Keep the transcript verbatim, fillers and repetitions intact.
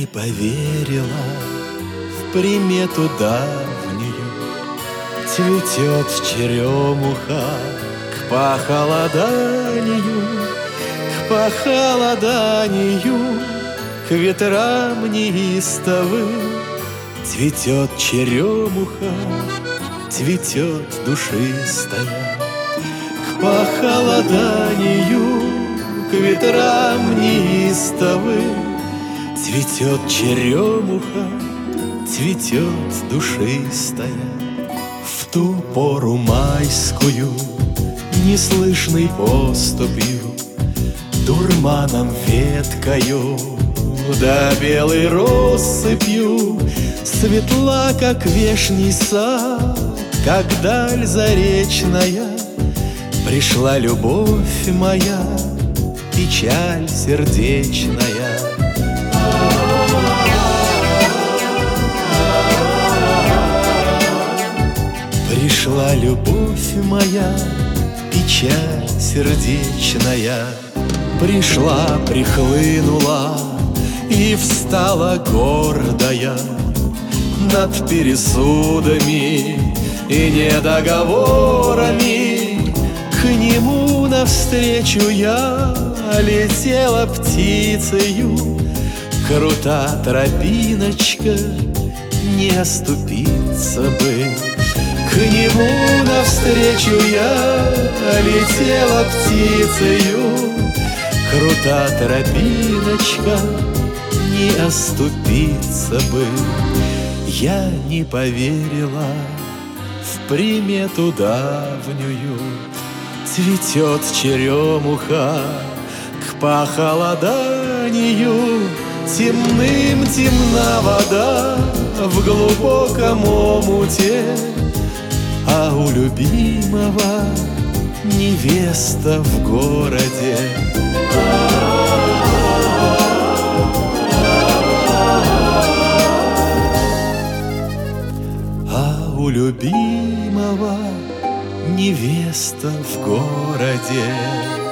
не поверила в примету давнюю. Цветет черемуха к похолоданию, к похолоданию, к ветрам неистовым. Цветет черемуха, цветет душистая, к похолоданию, к ветрам неистовым. Цветет черемуха, цветет душистая. В ту пору майскую, неслышной поступью, дурманом веткою, да белой россыпью, светла, как вешний сад, как даль заречная, пришла любовь моя, печаль сердечная. Пришла любовь моя, печаль сердечная. Пришла, прихлынула и встала гордая над пересудами и недоговорами. К нему навстречу я летела птицею, крута тропиночка, не оступиться бы. К нему навстречу я летела птицею, крута тропиночка, не оступиться бы. Я не поверила в примету давнюю. Цветет черемуха к похолоданию, темным темна вода в глубоком омуте, а у любимого невеста в городе. А у любимого невеста в городе.